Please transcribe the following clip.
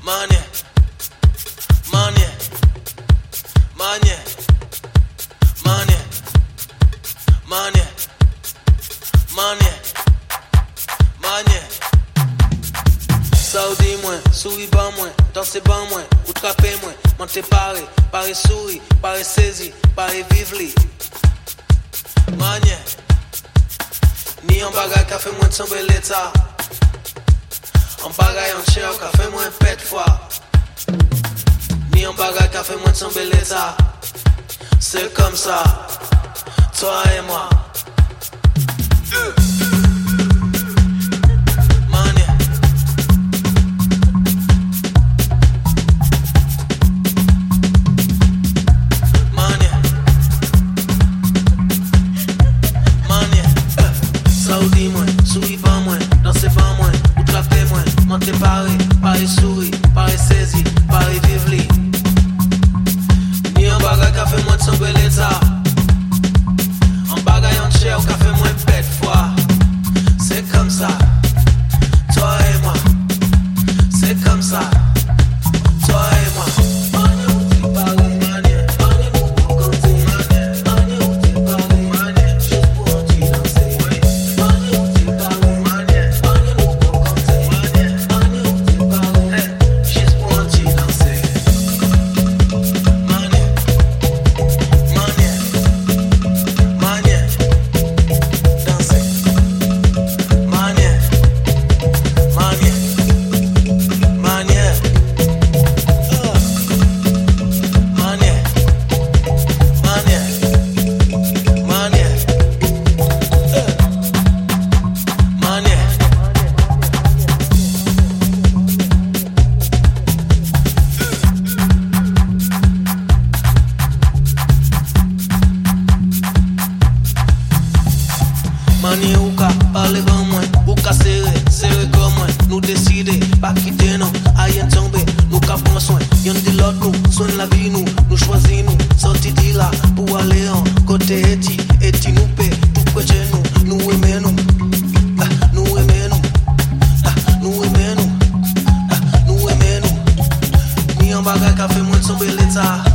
Manye, manye, manye, manye, manye, manye, manye. Saoudi moins, souris ban moins, danser ban moins, ou trapper moins, monter paré, paré souris, paré saisi, paré vivli. Manye, ni en bagay ka fait moins de tomber l'état. En bagay en cher ka fait moins pète foi. Ni en bagay ka fait moins de tomber l'état. C'est comme ça, toi et moi. Saoudi moins, souris pas moins, danser pas moins, ou trapper moins, monter paré, paré souris, paré saisi, paré vivli. Ni en bagay ka fait moins de tomber l'état. En bagay en cher ka fait moins pète foi. C'est comme ça, toi et moi. C'est comme ça, toi et moi. Mani ou ka parler ban moi, ou ka serrer comme moi. Nous décider, pas quitter non, aïe tomber. Nous ka prendre soin, y'en dit l'autre nous, soin la vie nous choisis nous. Sorti de là, pour aller en côté eti nous paie, tout près chez nous, nous aimer nous. Nous aimer nous, nous aimer nous, nous aimer nous. Ni en bagay ka fait moins tomber l'état.